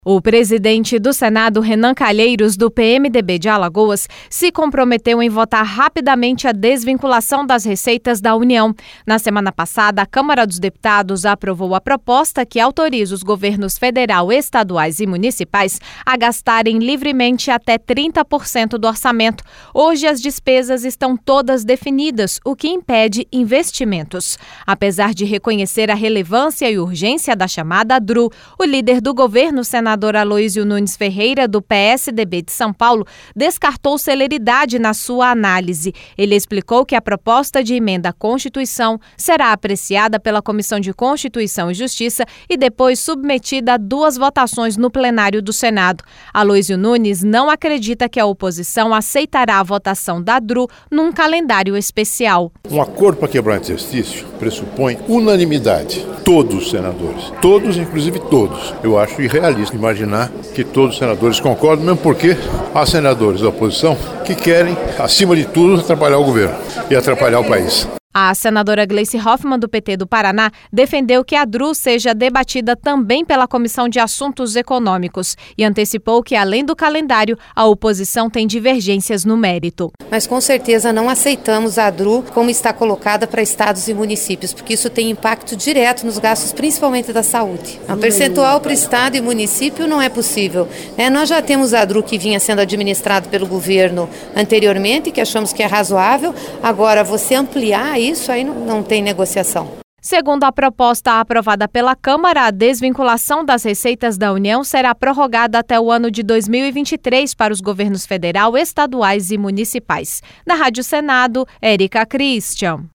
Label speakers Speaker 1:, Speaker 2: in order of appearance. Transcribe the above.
Speaker 1: O presidente do Senado, Renan Calheiros, do PMDB de Alagoas, se comprometeu em votar rapidamente a desvinculação das receitas da União. Na semana passada, a Câmara dos Deputados aprovou a proposta que autoriza os governos federal, estaduais e municipais a gastarem livremente até 30% do orçamento. Hoje, as despesas estão todas definidas, o que impede investimentos. Apesar de reconhecer a relevância e urgência da chamada DRU, o líder do governo, senador Aloísio Nunes Ferreira, do PSDB de São Paulo, descartou celeridade na sua análise. Ele explicou que a proposta de emenda à Constituição será apreciada pela Comissão de Constituição e Justiça e depois submetida a 2 votações no plenário do Senado. Aloísio Nunes não acredita que a oposição aceitará a votação da DRU num calendário especial.
Speaker 2: Um acordo para quebrar o exercício pressupõe unanimidade. Todos os senadores, todos, inclusive todos. Eu acho irrealista imaginar que todos os senadores concordam, mesmo porque há senadores da oposição que querem, acima de tudo, atrapalhar o governo e atrapalhar o país.
Speaker 1: A senadora Gleice Hoffmann, do PT do Paraná, defendeu que a DRU seja debatida também pela Comissão de Assuntos Econômicos e antecipou que, além do calendário, a oposição tem divergências no mérito.
Speaker 3: Mas com certeza não aceitamos a DRU como está colocada para estados e municípios, porque isso tem impacto direto nos gastos, principalmente da saúde. Um percentual para estado e município não é possível. Nós já temos a DRU que vinha sendo administrado pelo governo anteriormente, que achamos que é razoável. Agora, você ampliar isso aí não tem negociação.
Speaker 1: Segundo a proposta aprovada pela Câmara, a desvinculação das receitas da União será prorrogada até o ano de 2023 para os governos federal, estaduais e municipais. Na Rádio Senado, Érica Christian.